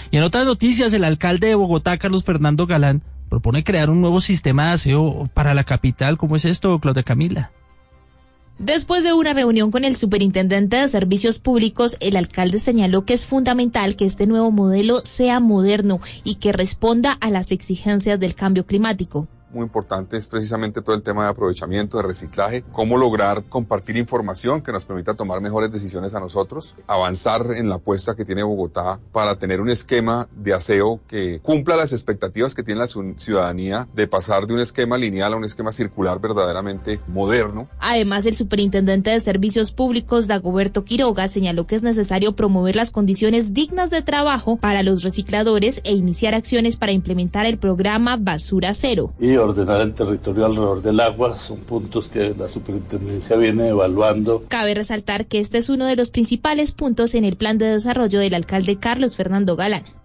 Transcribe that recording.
Y en otras noticias, el alcalde de Bogotá, Carlos Fernando Galán, propone crear un nuevo sistema de aseo para la capital. ¿Cómo es esto, Claudia Camila? Después de una reunión con el superintendente de servicios públicos, el alcalde señaló que es fundamental que este nuevo modelo sea moderno y que responda a las exigencias del cambio climático. Muy importante es precisamente todo el tema de aprovechamiento, de reciclaje, cómo lograr compartir información que nos permita tomar mejores decisiones a nosotros, avanzar en la apuesta que tiene Bogotá para tener un esquema de aseo que cumpla las expectativas que tiene la ciudadanía de pasar de un esquema lineal a un esquema circular verdaderamente moderno. Además, el superintendente de servicios públicos, Dagoberto Quiroga, señaló que es necesario promover las condiciones dignas de trabajo para los recicladores e iniciar acciones para implementar el programa Basura Cero. Y ordenar el territorio alrededor del agua, son puntos que la superintendencia viene evaluando. Cabe resaltar que este es uno de los principales puntos en el plan de desarrollo del alcalde Carlos Fernando Galán.